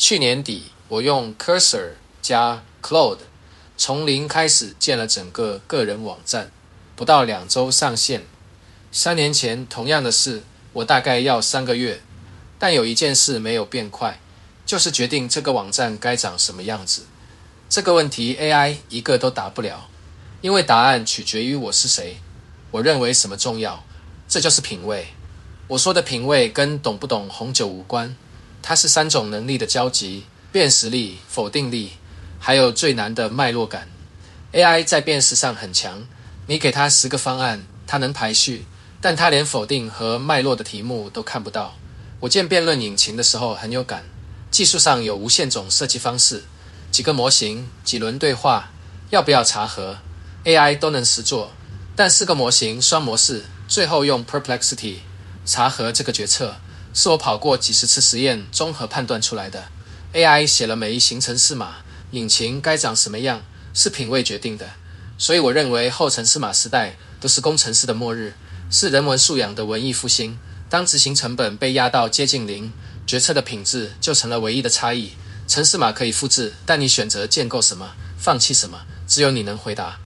去年底，我用 Cursor 加 Claude 从零开始建了整个个人网站，不到2周上线。3年前同样的事，我大概要3个月，但有一件事没有变快，就是决定这个网站该长什么样子。这个问题 AI 一个都答不了，因为答案取决于我是谁，我认为什么重要，这就是品味。我说的品味跟懂不懂红酒无关，它是3种能力的交集：辨识力、否定力，还有最难的脉络感。AI 在辨识上很强，你给它10个方案，它能排序，但它连否定和脉络的题目都看不到。我建辩论引擎的时候很有感，技术上有无限种设计方式，几个模型，几轮对话，要不要查核 AI 都能实做，但4个模型双模式，最后用 Perplexity 查核这个决策，是我跑过几十次实验综合判断出来的。AI 写了每一行程式码，引擎该长什么样是品味决定的。所以我认为后程式码时代都是工程师的末日，是人文素养的文艺复兴。当执行成本被压到接近0，决策的品质就成了唯一的差异。程式码可以复制，但你选择建构什么，放弃什么，只有你能回答。